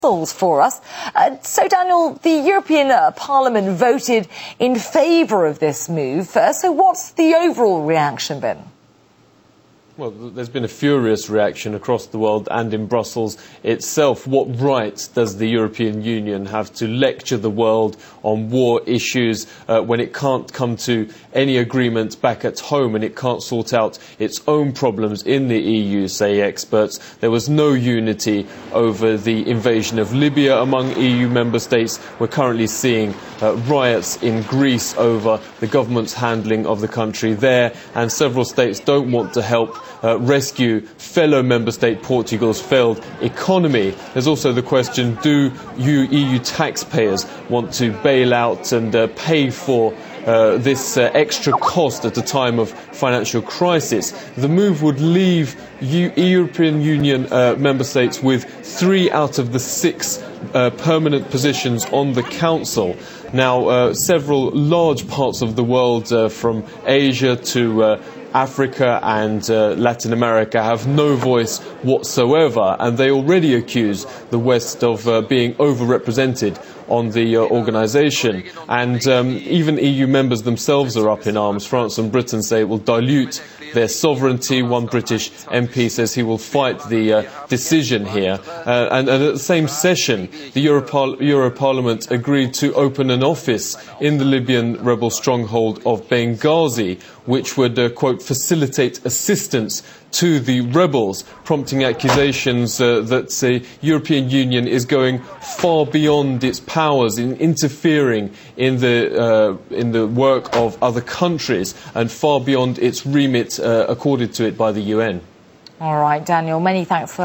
For us. So, Daniel, the European Parliament voted in favour of this move. So what's the overall reaction been? Well, there's been a furious reaction across the world and in Brussels itself. What right does the European Union have to lecture the world on war issues when it can't come to any agreement back at home and it can't sort out its own problems in the EU, say experts? There was no unity over the invasion of Libya among EU member states. We're currently seeing riots in Greece over the government's handling of the country there, and several states don't want to help rescue fellow member state Portugal's failed economy. There's also the question, do EU taxpayers want to bail out and pay for this extra cost at a time of financial crisis? The move would leave European Union member states with 3 out of the 6 permanent positions on the Council. Now, several large parts of the world, from Asia to Africa and Latin America, have no voice whatsoever, and they already accuse the West of being overrepresented on the organisation. And even EU members themselves are up in arms. France and Britain say it will dilute their sovereignty. One British MP says he will fight the decision here. And at the same session, the Europarlament agreed to open an office in the Libyan rebel stronghold of Benghazi, which would, quote, facilitate assistance to the rebels, prompting accusations that the European Union is going far beyond its powers in interfering in the work of other countries and far beyond its remit accorded to it by the UN. All right, Daniel, many thanks for